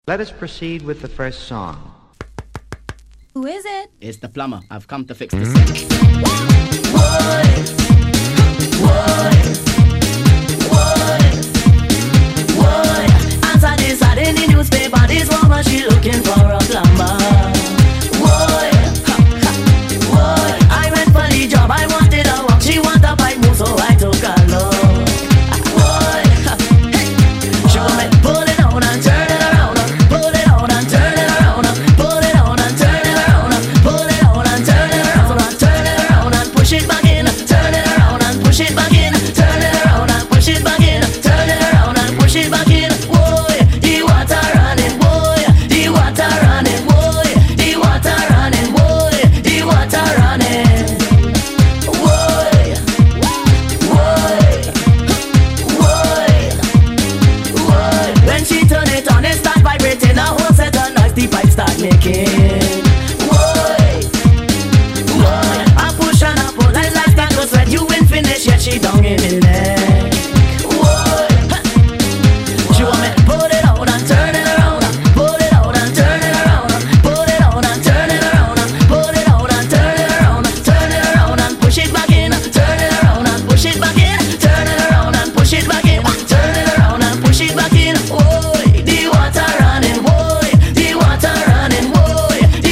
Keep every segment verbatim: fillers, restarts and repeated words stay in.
Let us proceed with the first song. Who is it? It's the plumber. I've come to fix this. Boy, boy, boy, boy. Answer this ad in the newspaper. This woman, she looking for a plumber. Boy, boy. I went for the job. I wanted a walk. She want a pipe move, so I took a look. Boy, she want me pull it on and turn it around. Pull it on and turn it around. Pull it on and turn it around. Pull it on and turn it around. Turn it around and push it back in. Turn it around and push it back in. Turn it around and push it back in. Turn it around and push it back in. Boy, the water running. Boy, the water running. Boy, the water running. Boy, the water running. Boy, boy, boy, boy. When she turn it on, it start vibrating. A whole set of noise the pipe start making. Boy, boy. I push and I pull like like that goes when you ain't finished yet. She down in the neck. Boy, she want me pull it on and turn it around. Pull it on and turn it around. Pull it on and turn it around. Pull it on and turn it around. Turn it around and push it back in. Turn it around and push it back in. Turn it around and push it back in. Turn it around and push it back in. Boy, the water running. Boy, the water running. Boy, the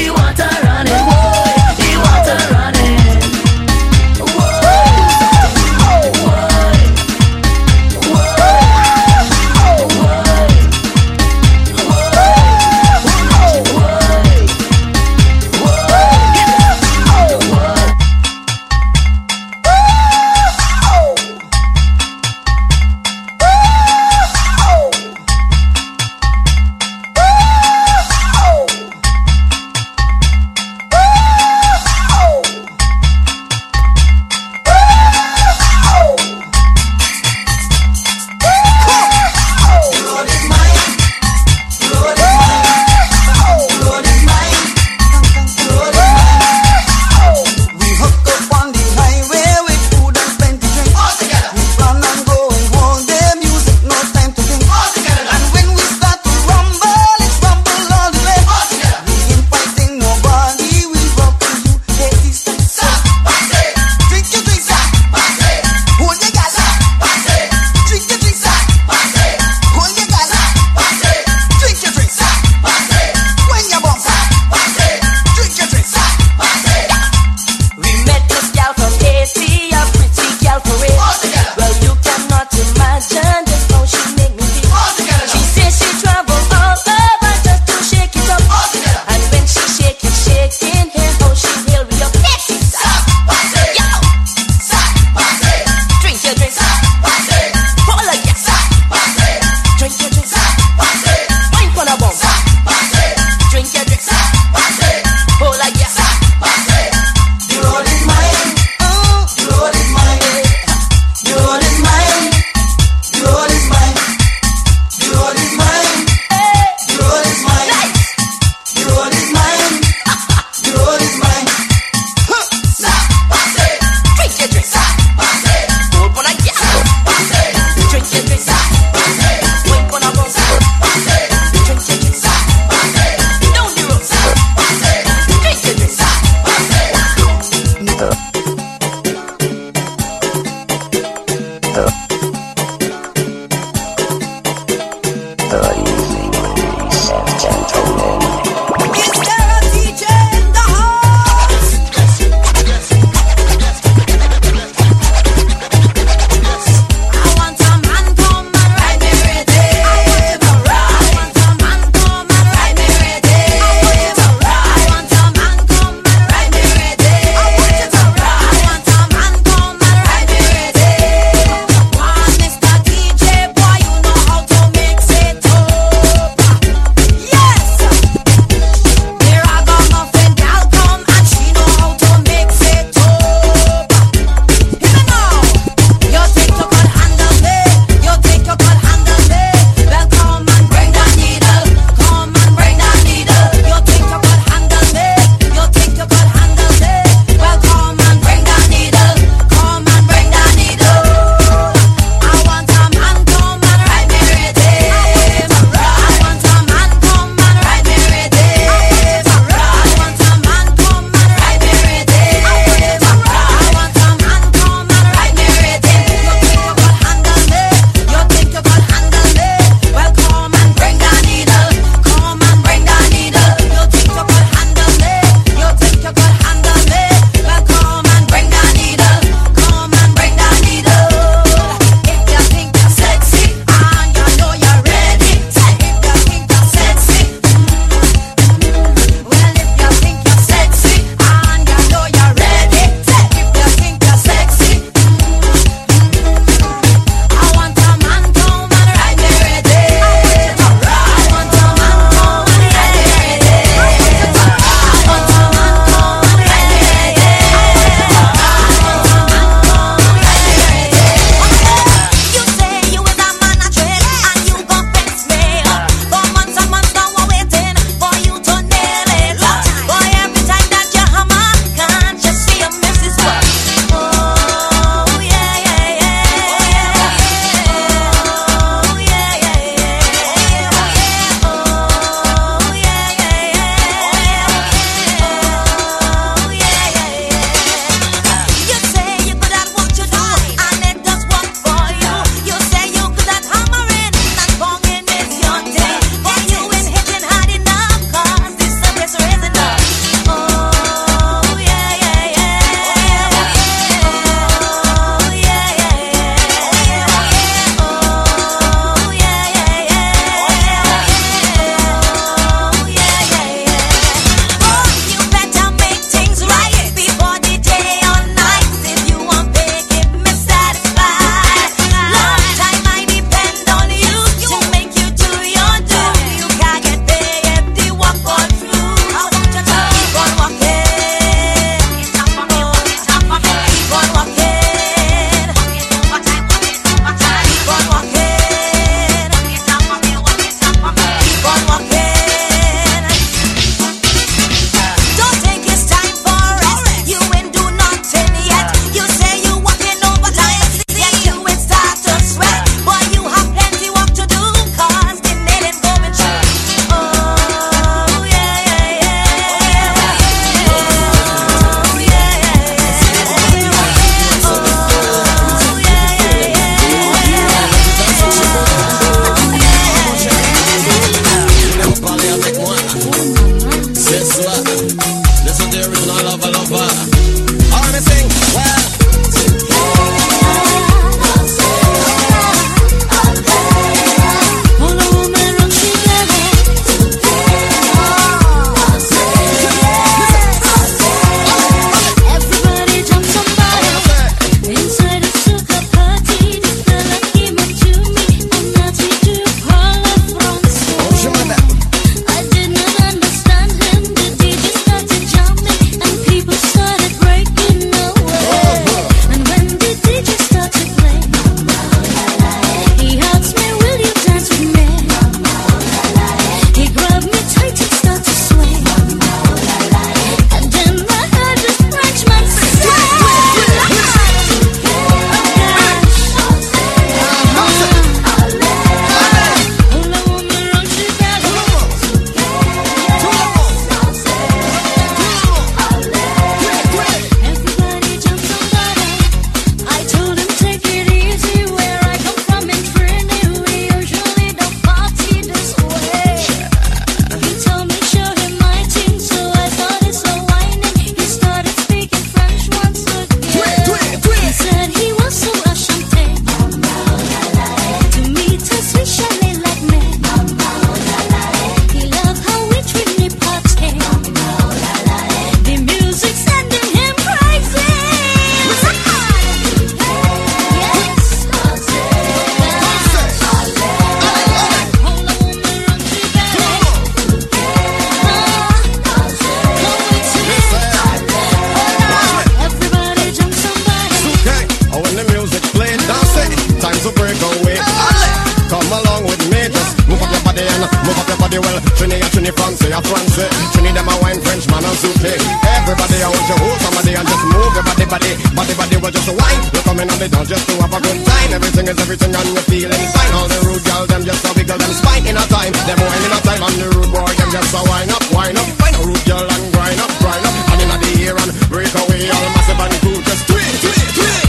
Trini a Trini France, a France. Trini them a wine French man and soup. Everybody I want you hold somebody and just move your body, body, body, body was just a wine. You come in on the dance just to have a good time. Everything is everything and you're feeling fine. All the rude girls them just a wiggle them spine in a time. Them wine in a time and the rude boy them just a wine up, wine up. Find a rude girl and grind up, grind up. And in the air and break away all massive and cool. Just twit, twit, twit.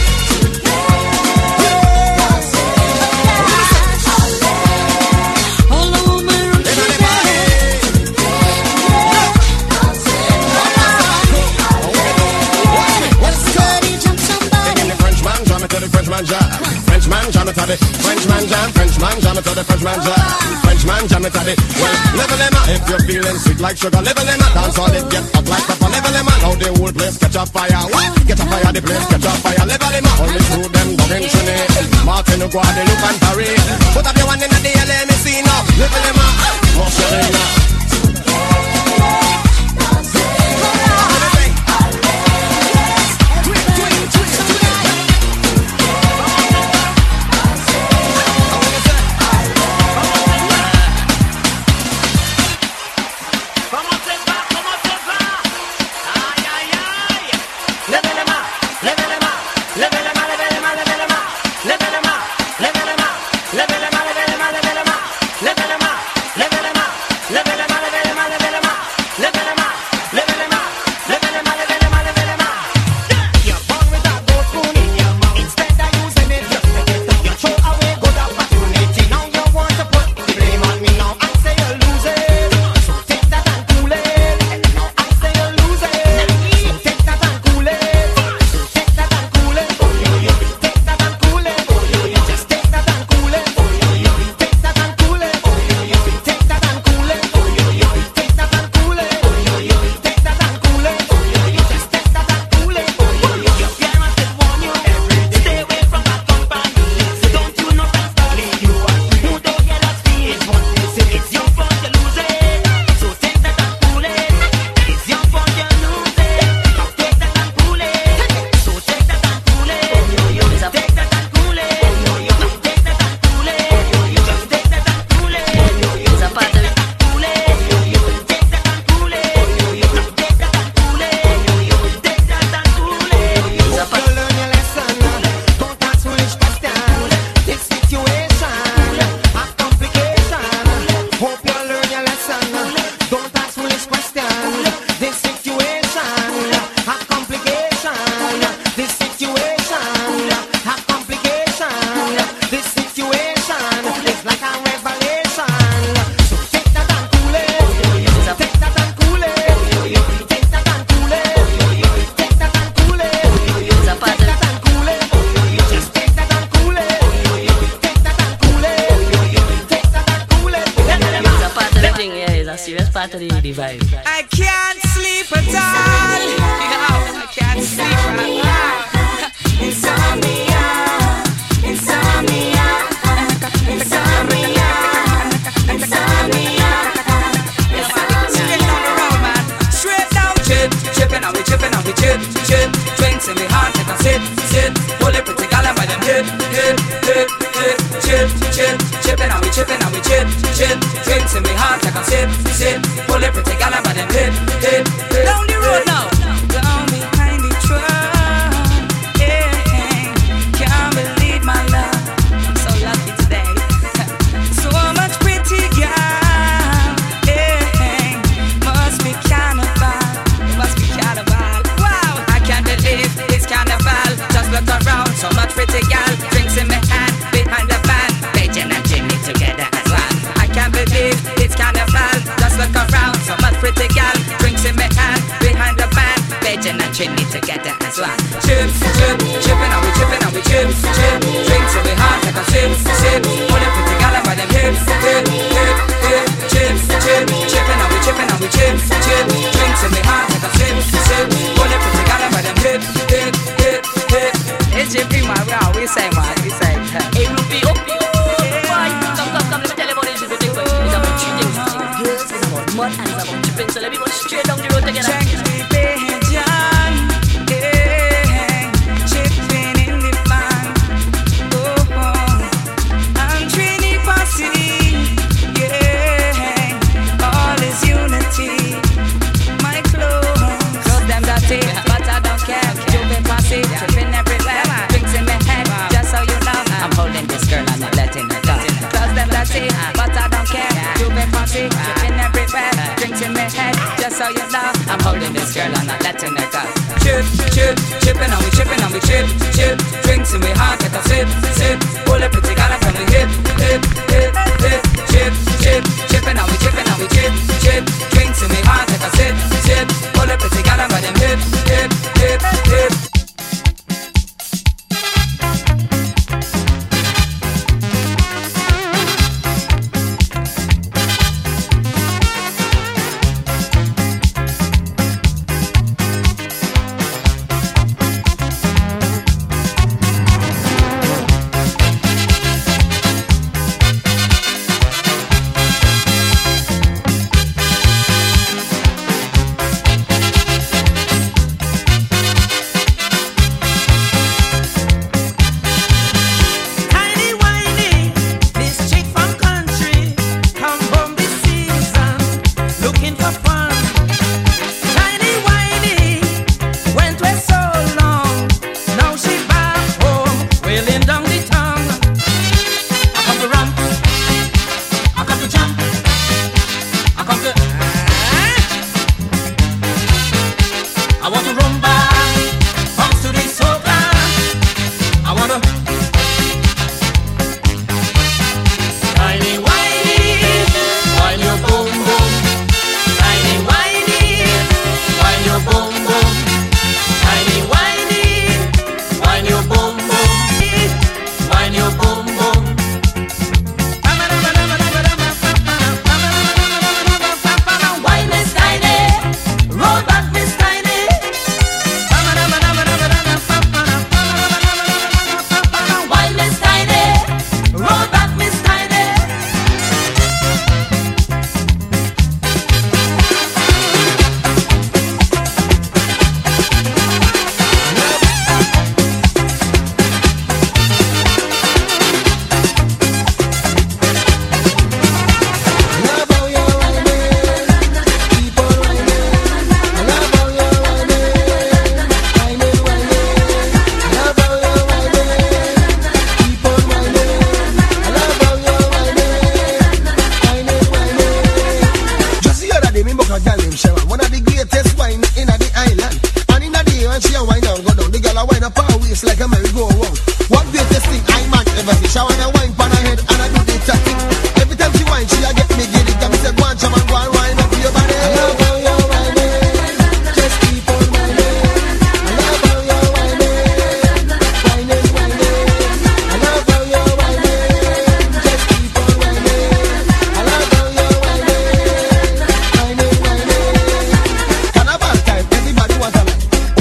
Frenchman jam, Frenchman jam it at it. Frenchman jam, Frenchman jam it at the Frenchman jam. Frenchman jam it at it. Well, level them up if you're feeling sweet like sugar. Level them up, dance all it get up like pepper. Level them up, now the whole place catch a fire. What? Get a fire, the place catch a fire. Level them up, only through them dog in Trinity. Martin Guadeloupe and Paris. Put up your one in the D L M C now. Level them up, more Serena. I can't sleep at all. I can't sleep at all. Insomnia, insomnia, insomnia, insomnia. Straight down the road, man. Straight down. Chip, chipping and we chipping and we chip, chip. Drinks in me heart, take a sip, sip. Pull it pretty gal by them hip, hip, hip, hip. Chip, chip, chipping and we chipping and we chip, chip. Drinks in me heart, take a sip, sip. Pull it pretty gal by them hip, hip, hip. Down the road now. Down behind the truck. Yeah, can't believe my love. I'm so lucky today. So much pretty girl. Yeah, must be carnival. Must be carnival. Wow, I can't believe it's carnival. Just look around, so much pretty girl. Drinks in my hand, behind the van. Beijing and Jimmy together as one. I can't believe it's carnival. Just look around, so much pretty girl. Drinks in my hand, behind the van. Beijing and Jimmy together as one. Chip, chip, chipping and we chipping and we chip, chip. Drinks in my heart like a sip, sip. All the pretty girl by them hip, hip, hip, hip. Chip, chip, chipping and we chipping and we chip, chip. Drinks in my heart like a sip, sip. All the pretty girl by them hip, hip, hip, hip. It's J P, man. We always say, man. We say, hey, Ruby, up you. Come, come, come. Let me tell you about this. It's about cheating. Girls, it's about mud and it's about chipping. So let me go straight down the road together. Check me, baby, John. Yeah, chipping in the van. Oh, oh. I'm Trini Posse. Yeah, all in my head, just so you know. I'm holding this girl, I'm not letting her go. Chip, chip, chipping on me, chipping on me, chip, chip. Drinks in me heart, get a sip, sip. Pull a pretty girl from me hip, hip, hip, hip. Chip, chip, chipping on me, chipping on me, chip, chip. Drinks in me heart, get a sip, sip. Pull a pretty girl from them hip, hip, hip, hip.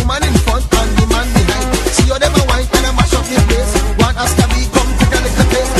One Oscar B, come take a little taste.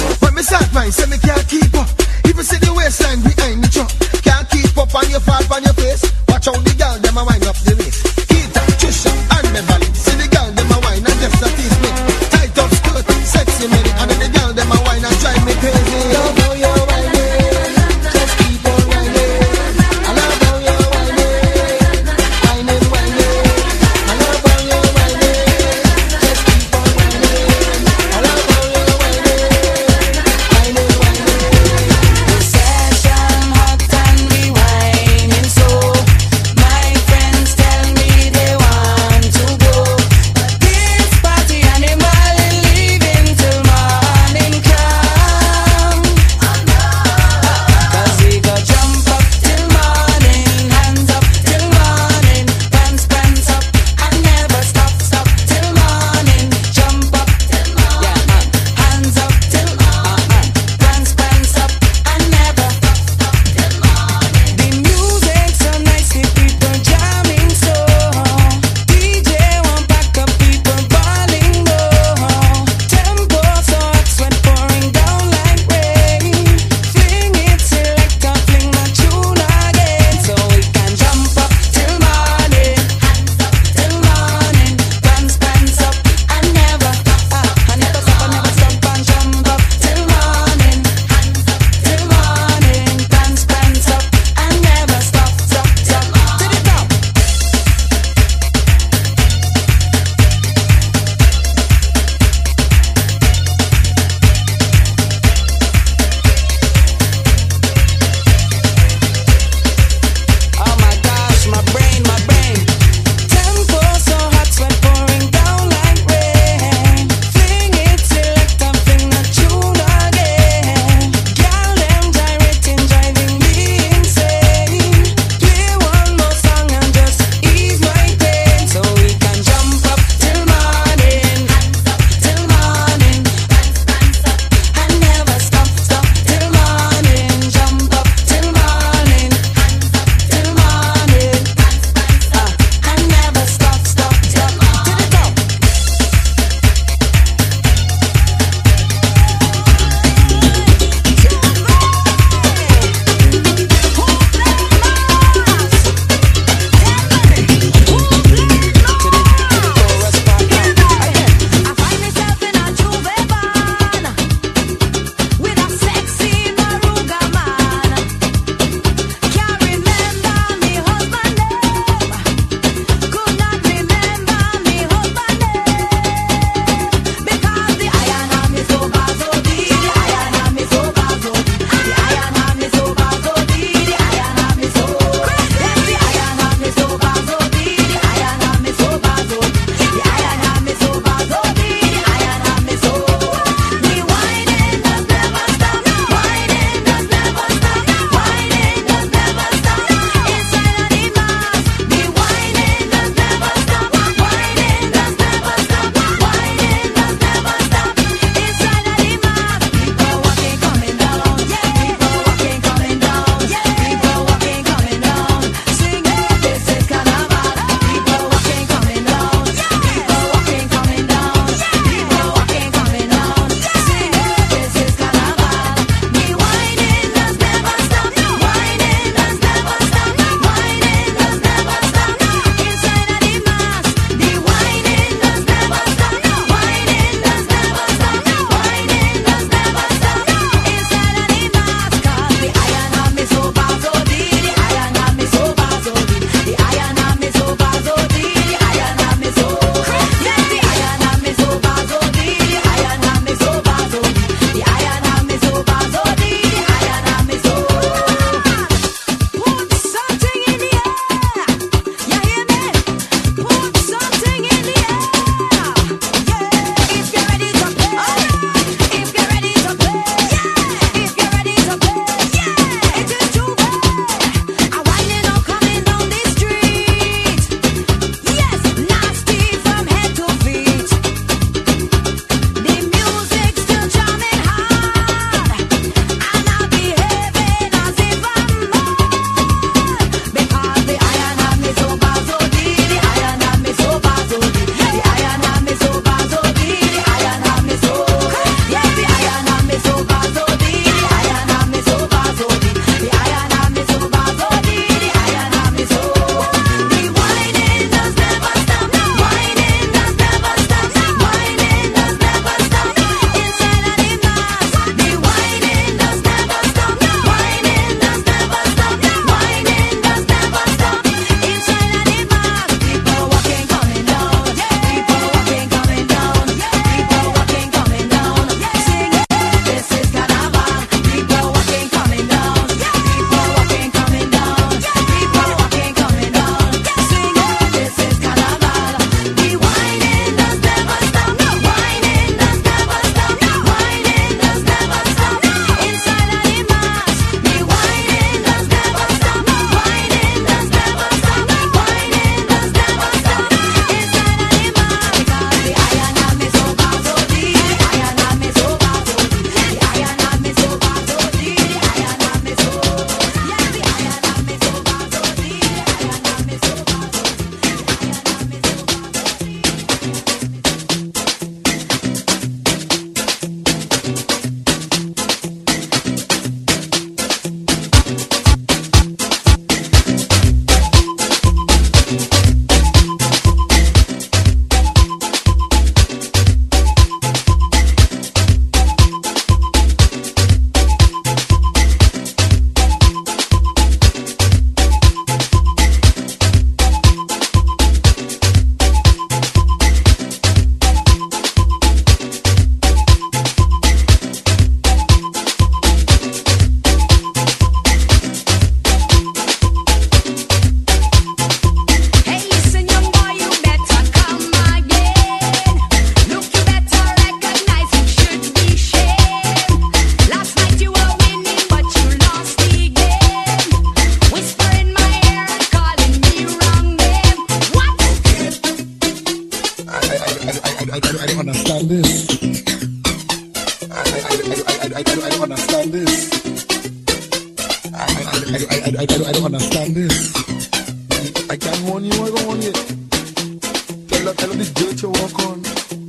understand this. I can't warn you, I go on yet. Tell her, tell her this dirt you walk on.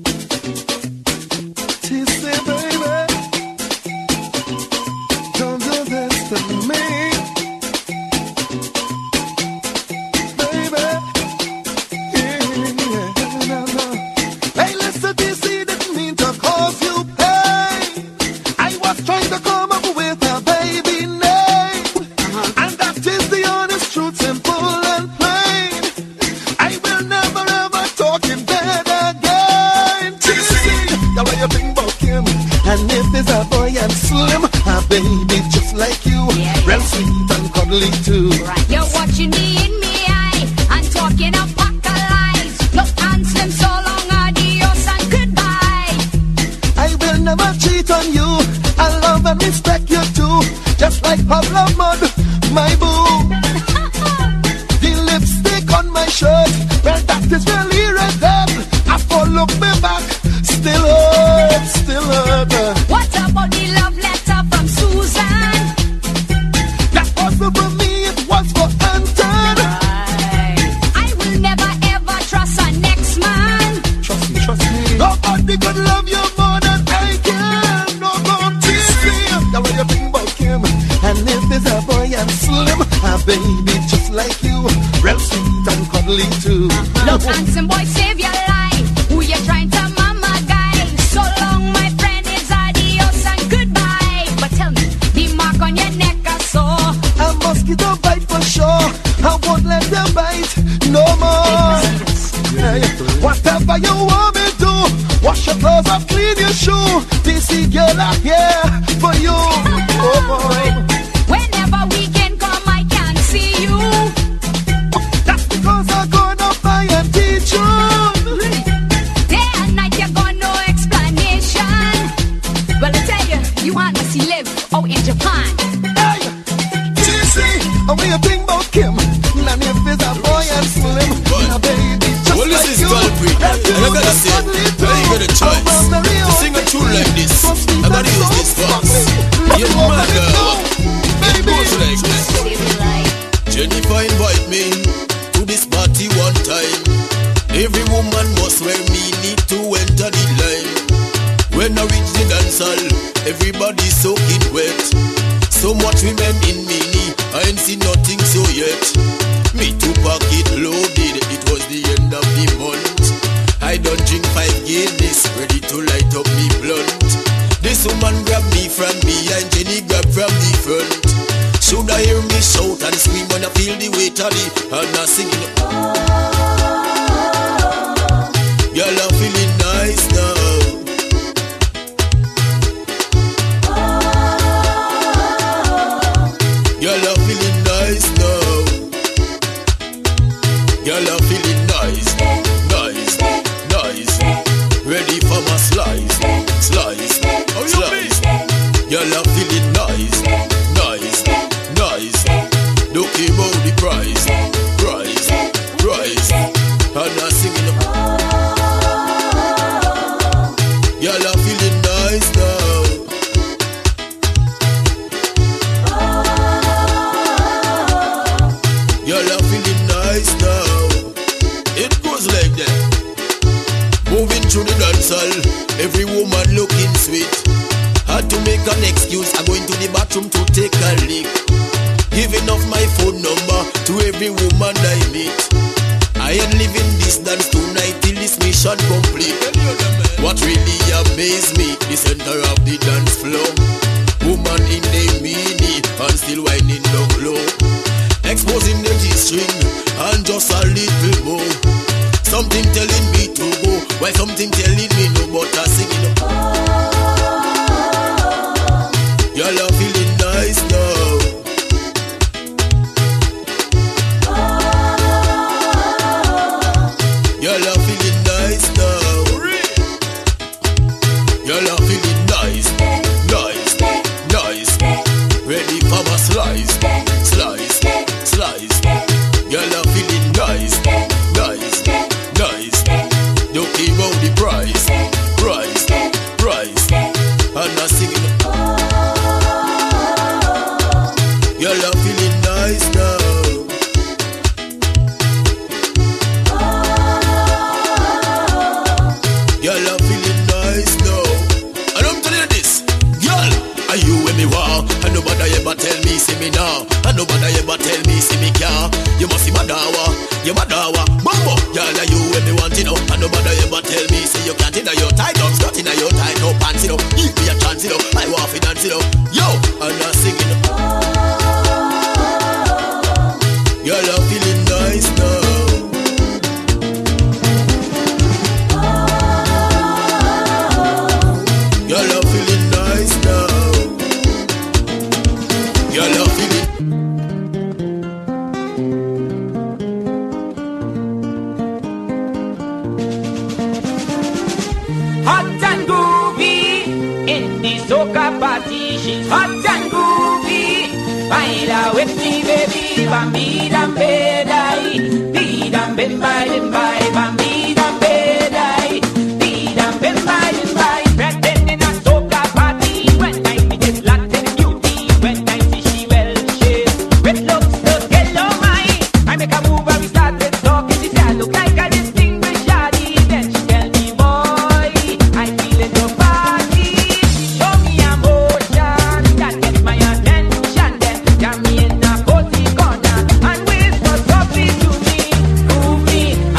She say, baby, don't do this to me. Baby, yeah, yeah, no, no. Hey, listen, D C didn't mean to cause you pain. I was trying to come up with a baby name. Uh-huh. And that is the honest truth, simple and plain. I will never ever talk in bed again. D C, now what you think about him? And if there's a boy and slim, a baby just like you, yeah, yeah. Real sweet and cuddly too. Right. You're watching me in me eye and talking a pack of lies. Look and slim, so long, adios and goodbye. I will never cheat on you. I love and respect you too, just like Pablo Mud, my boo. The lipstick on my shirt, well that is really red hot. I fall look me back, still hurt, still hurt. What about the love letter from Susan? That wasn't for me, it was for Anton. I will never ever trust a next man. Trust me, trust me. Nobody could love you more than I can. No, no, T C. Now what you think about him? And if there's a boy and slim, a baby just like you, real sweet and cuddly too. Look, handsome boy, save your life. Who you trying to mama guy? So long, my friend, is adios and goodbye. But tell me, the mark on your neck I saw. A mosquito bite for sure. I won't let them bite no more. Hey, whatever you want me to, wash your clothes up, clean your shoe. D C girl, I'm here for you. Oh boy. Whenever weekend come, I can see you. That's because I'm gonna buy and teach you. Day and night you got no explanation. Well, I tell you, you want to see live out in Japan. Hey, T C, and we a thing about Kim. And if it's a boy and slim, a baby just well, like this is you. Valpri. And I gotta say, I ain't got a choice to sing a tune like this. I gotta use this box. Yeah, mother. It goes like this. Jennifer invite me to this party one time. Every woman must wear me, need to enter the line. When I reach the dance hall, everybody soaking wet. So much women in mini, I ain't seen nothing so yet. Me two pocket loaded, it was the end of the month. I don't drink five Guinness, ready to light up me blunt. This woman grabbed me from behind, Jenny grabbed from the front. Should I hear me shout and scream when I feel the weight of the and I singing? Girl, I'm feeling nice now. Girl, I'm feeling nice now. Girl, I'm feeling nice, nice, nice. Ready for my slice, slice, slice. Girl, I'm feeling nice, nice, nice. Looking about the price, price, price. And I'm singing. Girl, I'm feeling nice now. Girl, I'm feeling nice now. It goes like that. Moving through the dance hall, every woman looking sweet. Had to make an excuse, I'm going to the bathroom to take a leak. Giving off my phone number to every woman I meet. I ain't leaving this dance tonight till this mission complete. What really amazed me, the center of the dance floor. Woman in the mini and still whining down low. Exposing the G-string and just a little more. Something telling me to go, while something telling me no, but I singing. Y'all are feeling nice now. Y'all are feeling nice now. Y'all are feeling nice, nice, nice. Ready for my slice, slice, slice. Y'all are feeling nice, nice, nice. Don't give out the price. you my dawa. Bumbo, girl, are you when me want you know? And nobody ever tell me say you can't inna your tight up, skirt inna your tight up pants you know. Give me a chance you know, I want to dance you know. Yo, and I'm singing. Girl, I'm feeling nice now. Girl, I'm feeling nice now. Girl, I'm feeling. Hot and groovy in the soca party. She's hot and groovy. Baila with me, baby. Bambi dambe dai, di dambe bye bye. Bambi dambe dai, di dambe bye bye. Pretend in a soca party. When I meet this Latin beauty, when I see she well shaped, with looks to hello my. I make a move and we started talking. She said I look like a distinguished shawty. Then she tell me, boy, I feel it your body. Show me emotion that gets my attention. Then jam me in a cozy corner and whisper softly to me, groove me.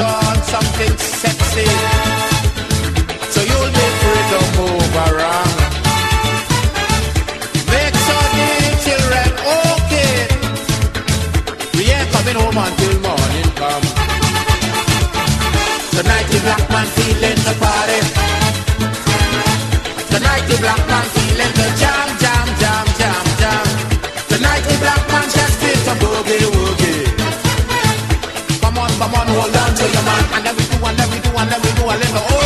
on something sexy, so you'll be free to move around. Make sure the children okay. We ain't coming home until morning come. Tonight the black man feeling the party. Tonight the black man feeling the jam, jam, jam, jam, jam. Tonight the black man just feels the boogie woogie. Come on, come on, hold on to your man. And then we do, and then we do, and then we do a little oh.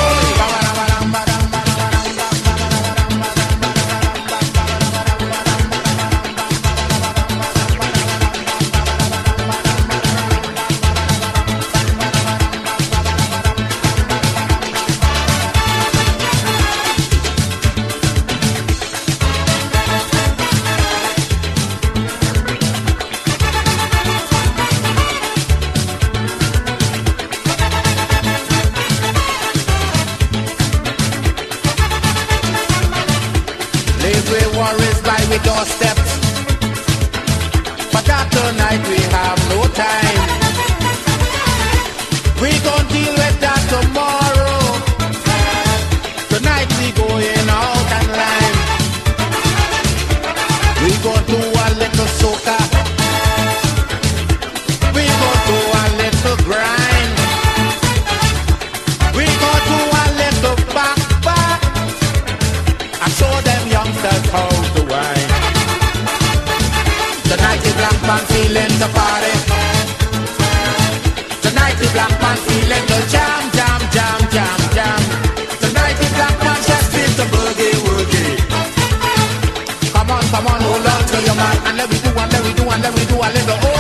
Doorsteps, but after night we have no time. We gon' deal with that tomorrow. Tonight we going out and line. We gon' do a little soca. We gon' do a little grind. We gon' do a little back back. I show them youngsters how to wine. Tonight the black man feeling the party. Tonight the black man feeling the jam, jam, jam, jam, jam. Tonight the black man just feels the boogie woogie. Come on, come on, hold on to your man. And let me do, and let me do, and let me do a little oh.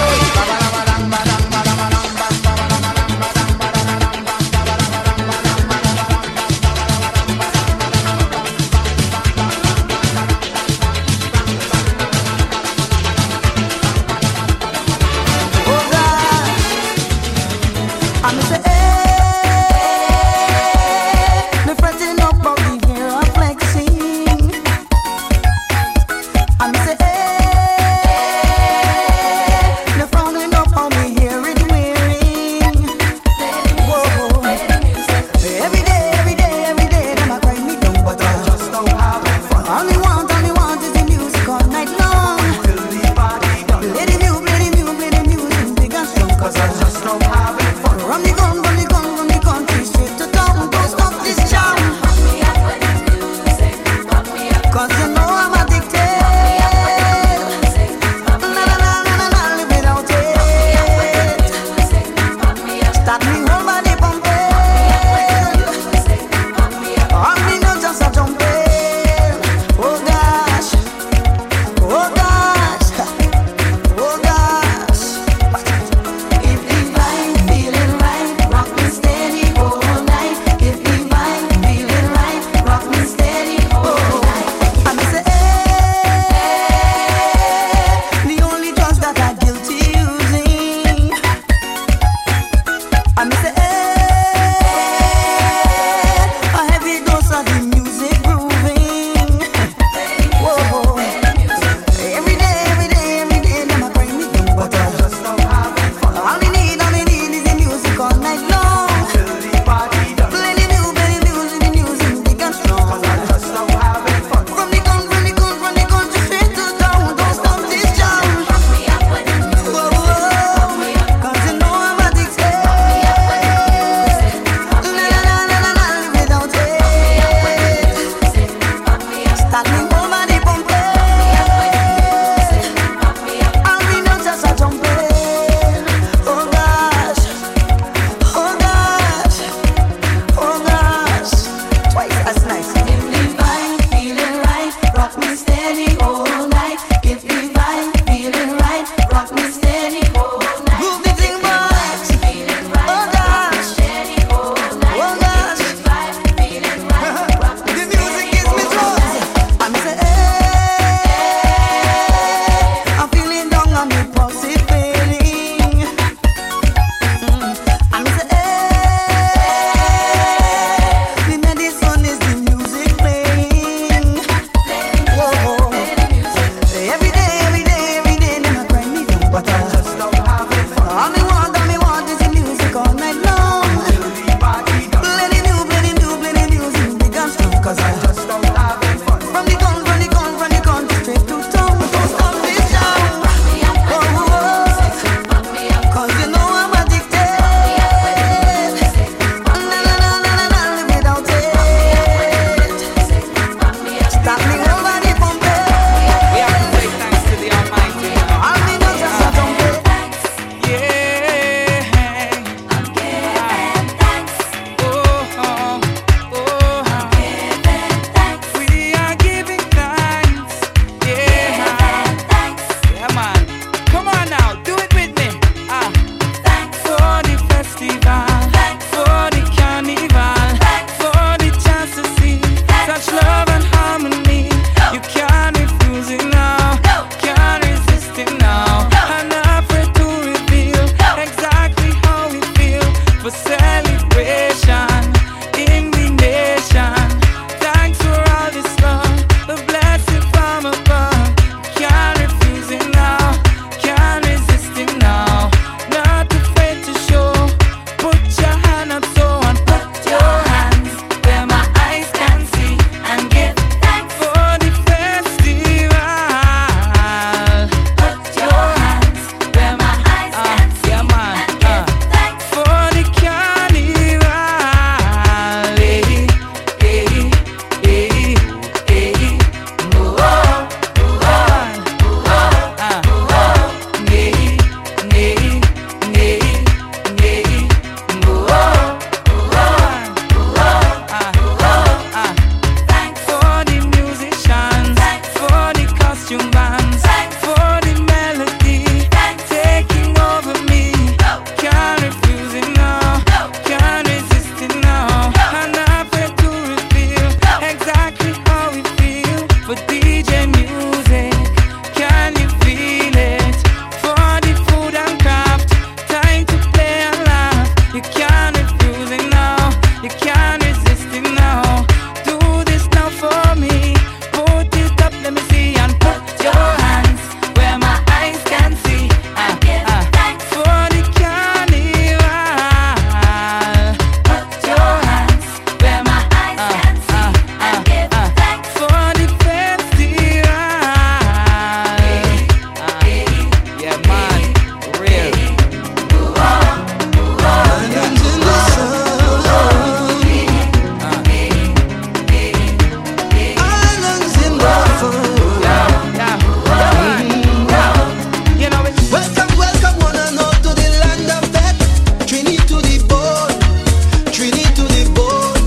much love and harmony. You can't refuse it now, can't resist it now. I'm not afraid to reveal exactly how we feel for celebration in the nation. Thanks for all this love, the blessing from above. Can't refuse it now, can't resist it now. Not afraid to show. Put your hand up so and put your hands where my eyes can see and give thanks for the festival. Put your hands where my eyes can see and give thanks for the carnival. Hey, hey, hey, hey, oh, oh, oh, ah, nay, nay, nay, nay, oh, oh, ah, thanks for the musicians, for the costume bands, for the melody taking over me. Can't refuse it now, can't resist it now. I'm not afraid to reveal exactly how we feel for D J music. Can you feel it? For the food and craft, time to play and laugh. You can't refuse it now, you can't resist it now. Do this now for me. Put it up, let me see, and put your hands where my eyes can see. Ah, ah, for the carnival. Put your hands where my eyes can see and give thanks for the festival. Yeah, man, real. You know it. Welcome, welcome one and all to the land of death. Trini to the bone, Trini to the bone.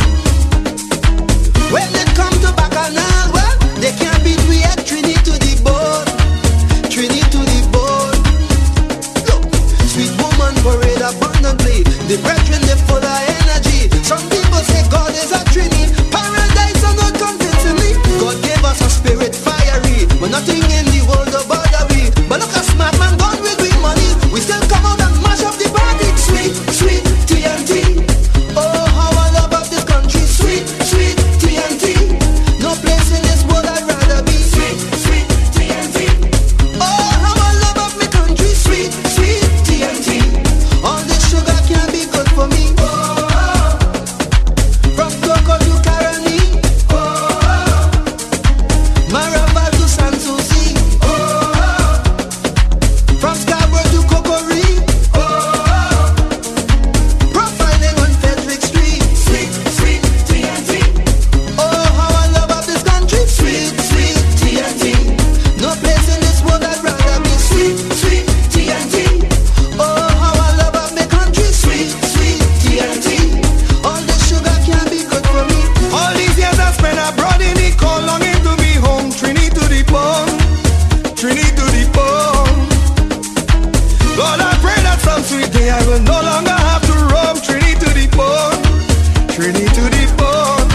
When it come to Bacchanal, well, they can't beat we at Trini to the bone, Trini to the bone. Look, sweet woman parade abundantly. The brethren they full of energy. Some people say God is a Trini. Paradise are not convincing me. God gave us a spirit fiery, but nothing in the world to bother we. But look a smart man gone with big money. We still come out and mash up the party. Sweet, sweet T N T. Oh, how I love up this country. Sweet, sweet T N T. No place in this world I'd rather be. Sweet, sweet T N T. Oh, how I love up my country. Sweet, sweet T N T. All this sugar can't be good for me. Oh, oh. From Coco to Caroni. Oh, oh. Maraba to Sanssouci. Oh, oh. From Scarborough to Kokori. Oh, oh. Profiling on Frederick Street. Sweet, sweet T N T. Oh, how I love up this country. Sweet, sweet T N T. No place in this world I'd rather be. Sweet, sweet T N T. Oh, how I love up my country. Sweet, sweet T N T. All this sugar can't be good for me. All these years I spent abroad in the cold, longing to be home. Trini to the bone, Trini to the bone. Lord, I pray that some sweet day I will no longer have to roam. Trini to the bone, Trini to the bone.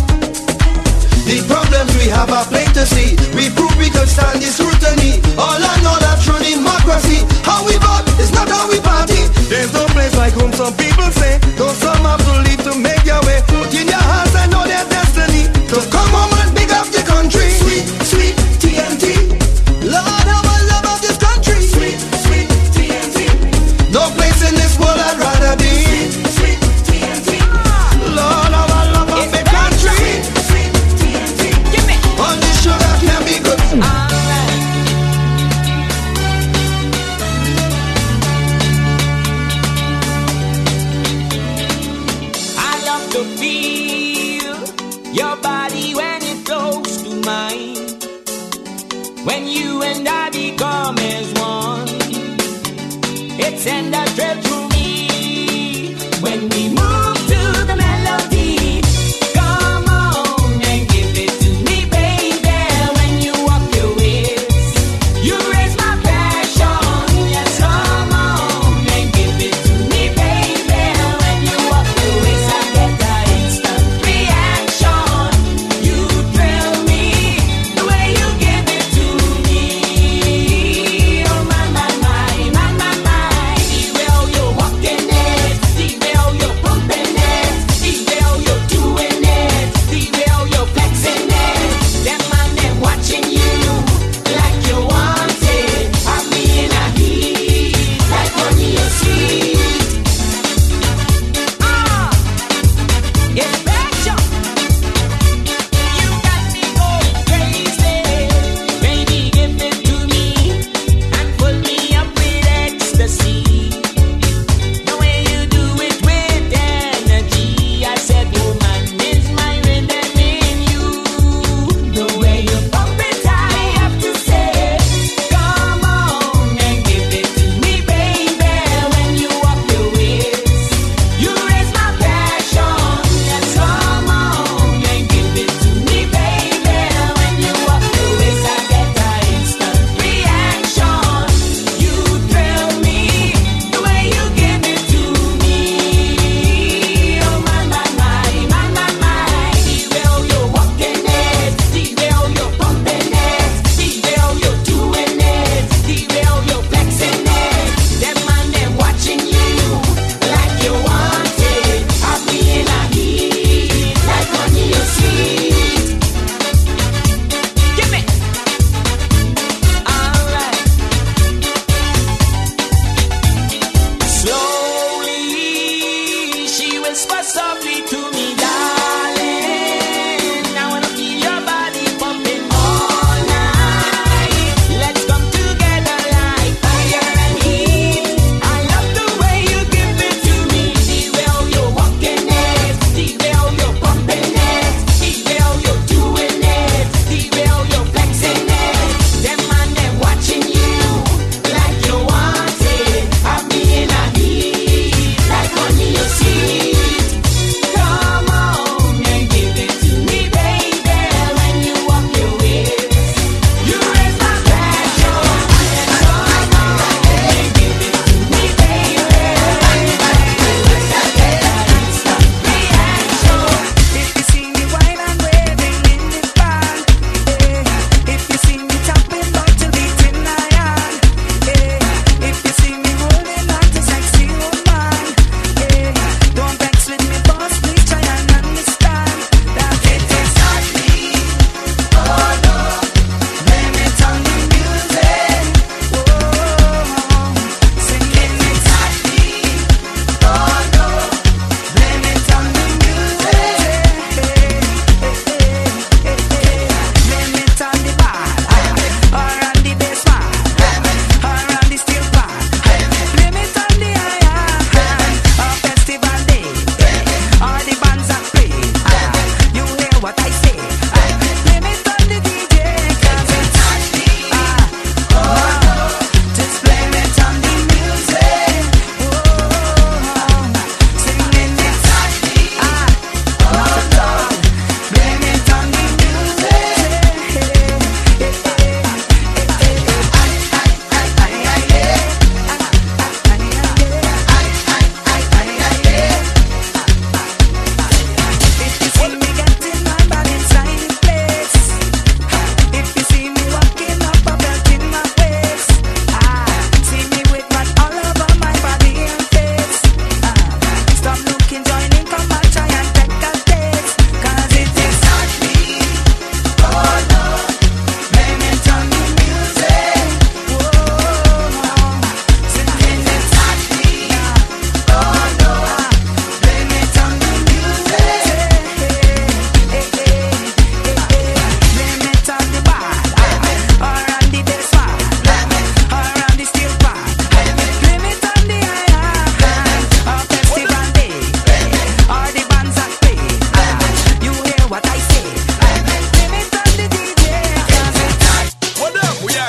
The problems we have are plain to see. We prove we can stand this scrutiny. All I know that true democracy. How we vote is not how we party. There's no place like home, some people say. Though some have to leave to make their way. But in their hearts I know their destiny. So come home and big up the country. Sweet, sweet T N T. Lord, how I love of this country. Sweet, sweet T N T. No place in this world I'd rather be. Sweet, sweet T N T. Lord, how I love of my country. Sweet T N T. Give me. All this sugar can be good. I love to feel your body when it's close to mine. When you and I become as one, it sends a thrill through me. When we move to the melody, come on and give it to me, baby. When you walk your ways, you raise my passion. Yes, come on and give it to me, baby. When you walk your ways, I get an instant reaction. You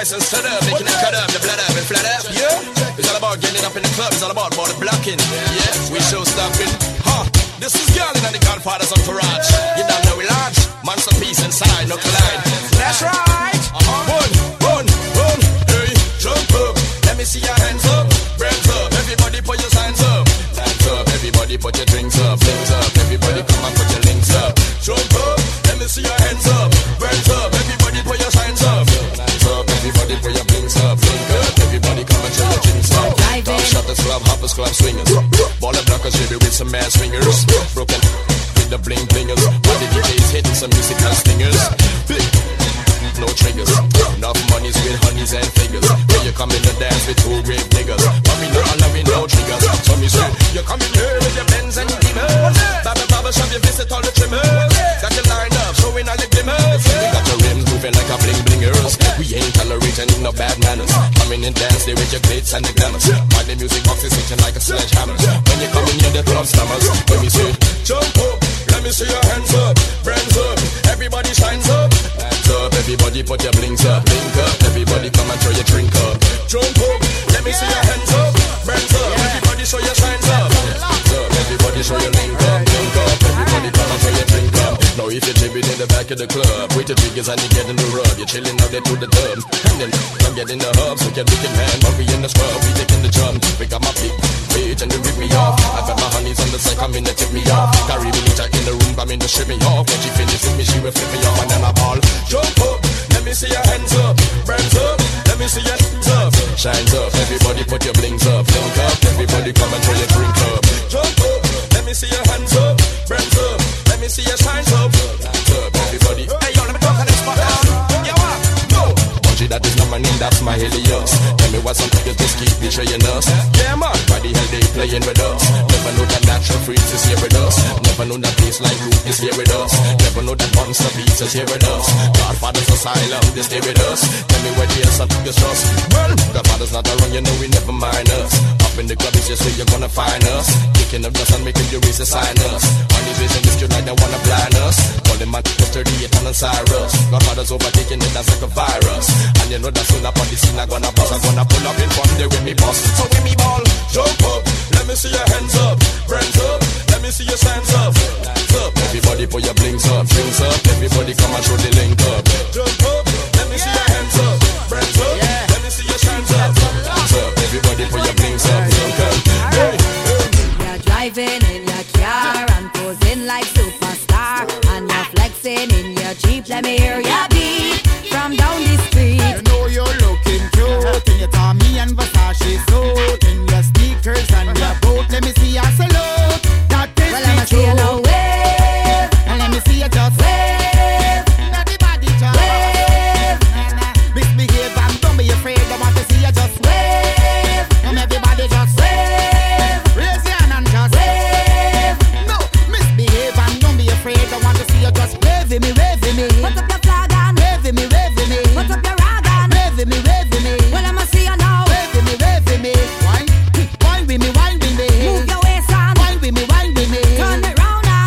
license to them, making it cut up, the blood up and flat up, yeah. It's all about getting up in the club, it's all about border blocking, yeah. We show stopping, huh. This is Garland and the Godfather's entourage. You don't know we large, monster piece inside, no collide. That's right. Uh-huh. One, one, one, hey, jump up. Let me see your hands up, brands up. Everybody put your signs up, hands up. Everybody put your drinks up, links up. Everybody come and put your links up. Jump up. Let me see your hands up, brands up. Everybody put your signs up, hands up. Everybody put your blinks up, link up. Everybody come and show your drinks up. Top shotters, club hoppers, club swingers. Baller blockers, baby with some ass fingers. Broken with the bling blingers. While the D J's hitting some musical stingers. Big, no triggers. Enough monies with honeys and figures. When you come in the dance with two great niggas. But me not allowing no triggers. So me say, you come in here with your Benz and your Beamers. Baba Baba shop, you visit all the trimmers. Got your line up, showing all the glimmers. We got your rims moving like a bling blingers. We ain't tolerating no bad manners. Coming in dance, they with your glitz and the glamours. While the music box is hitting like a sledgehammer. When you come in here, the club stammers. When we say, jump up, let me see your hands up, brands up. Everybody shines up, hands up. Everybody put your blinks up, link up. Everybody come and throw your drink up. Jump up, let me see your hands up, brands up. Everybody show your shines up, hands up. Everybody show your link up, link up. Everybody come and throw your drink up. Now if you're jibbing in the back of the club, with your triggers and you get in the rub, you're chilling out there to the tub. And then come get in the hubs with your wicked hand. But we in the scrub, we taking the drum. We got my big bitch and they rip me off. I got my honeys on the side, come in to tip me off. Carry me later in the room, come in to strip me off. When she finish with me, she will flip me off. And then I ball, jump up, let me see your hands up, brands up, let me see your hands up, shines up. Everybody put your blings up, link up. Everybody come and throw your drink up. Jump up, let me see your hands up, brands up, let me see your shines up, hands up. Everybody, hey yo, let me talk on this spot down. Yeah, what? Go. Bungie, that is not my name, that's my Helios. Tell me what some people just keep betraying us. Yeah man, why the hell they playing with us? Never know that natural freaks is here with us. Never know that baseline group is here with us. Never know that monster beats is here with us. Godfather's asylum, they stay with us. Tell me where there's some people trust. Well, Godfather's not around, you know we never mind us. Up in the club is just where you're gonna find us. Kicking up dust and making the race assign us. On these raising this you like they wanna blind us. Call them man thirty-eight on Cyrus. Godfather's overtaking it that's like a virus. And you know that soon up on the scene I'm gonna bust. I'm gonna pull up in front there with me boss. So with me ball, jump up, let me see your hands up, brands up, let me see your signs up, hands up. Everybody put your blinks up, drinks up. Everybody come and show the link up. Jump up, let me see your hands up, brands up, let me see your signs up, hands up. Everybody put your blinks up, link up. Hey, hey. You're driving in your car and posing like superstar, and you're flexing in your Jeep. Let me hear your beat from down the street. You know you're looking cute in your Tommy and Versace suit, in your sneakers and your boot. Let me see your salute. That is well, I'ma see you now wave, and let me see you just wave. Everybody just wave. Misbehave and don't be afraid. I want to see you just wave, and everybody just wave. Raise your hand and just wave. No, misbehave and don't be afraid. I want to see you just waving me, waving me. Put up your flag and waving me, waving me. put up your rag and waving me, waving me. well, I'ma see you now. Waving me, waving me. Wine, wine with me, wine with me. Move your waist and Wine with me, wine with me. turn it round and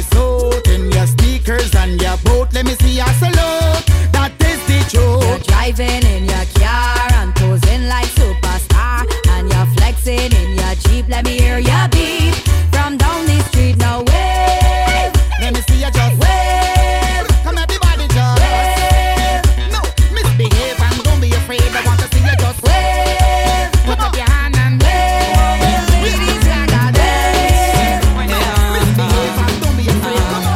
suit, in your sneakers and your boot. Let me see your salute. That is the truth. You're driving in your car and posing like superstar, and you're flexing in your Jeep. Let me hear your beat from down the street. Now wave, let me see you just wave. Come everybody just wave. No, misbehave and don't be afraid. I want to see you just wave. Put up your hand and wave. Ladies, I got wave. Misbehave and don't be afraid. Come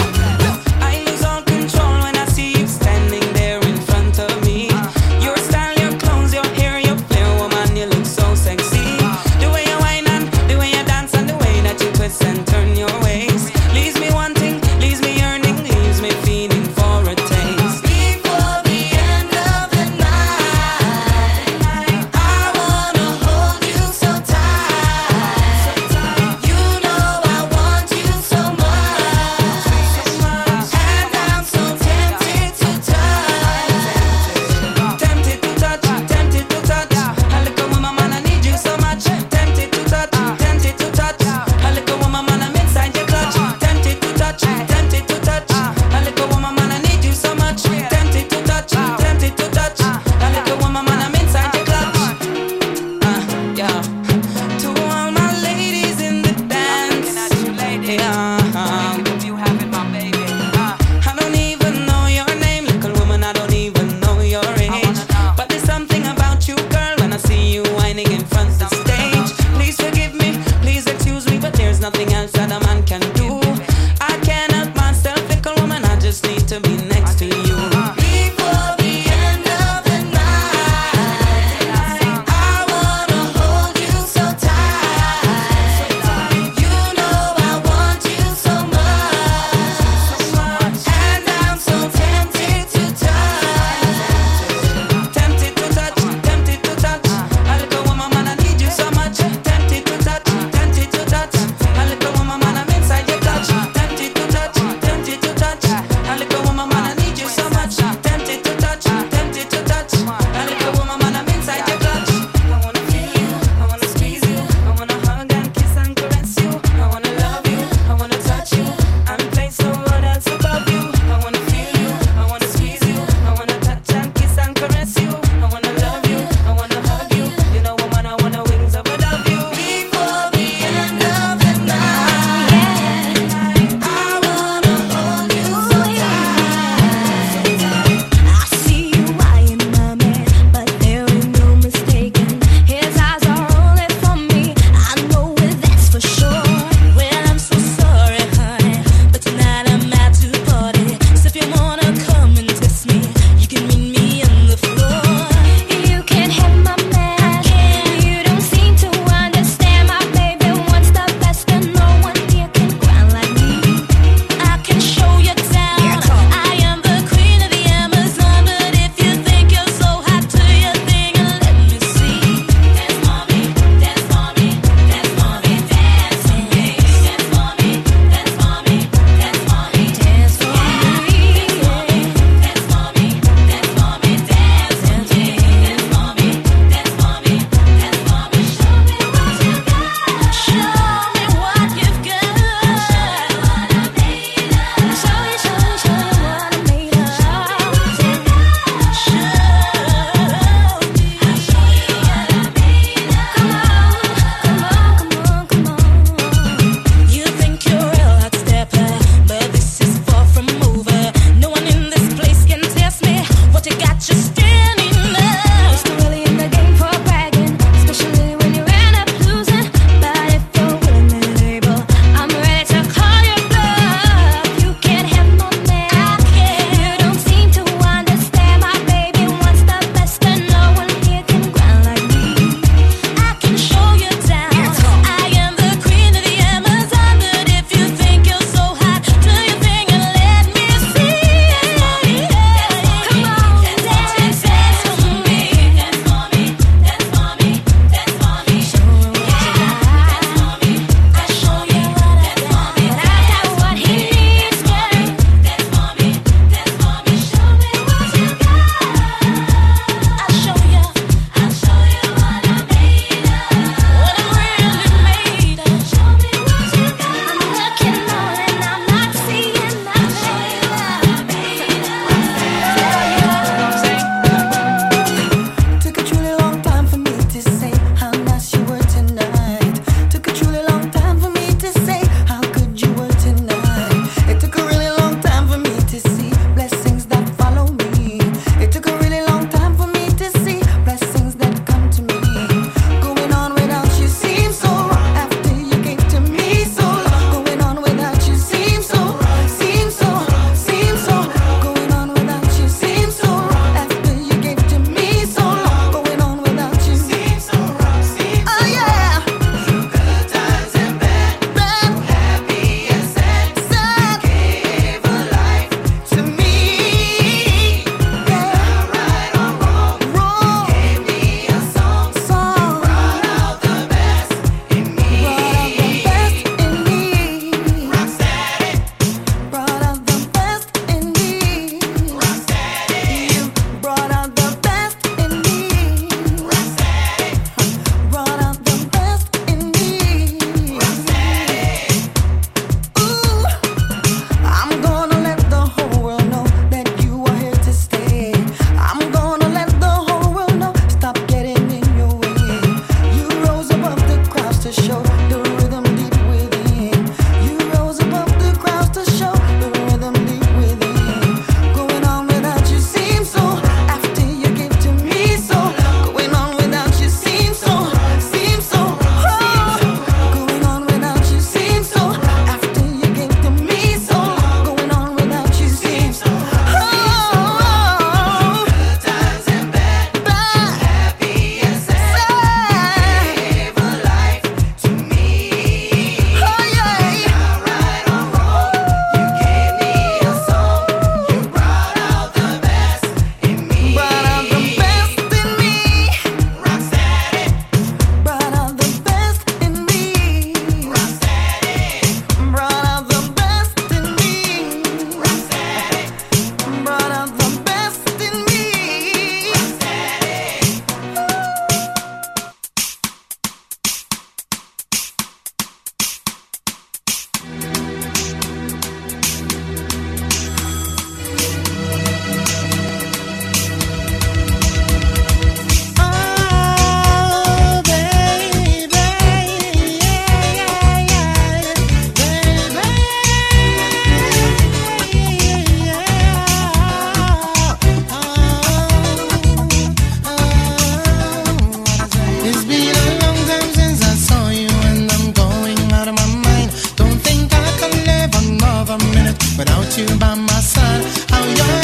without you by my side. How you're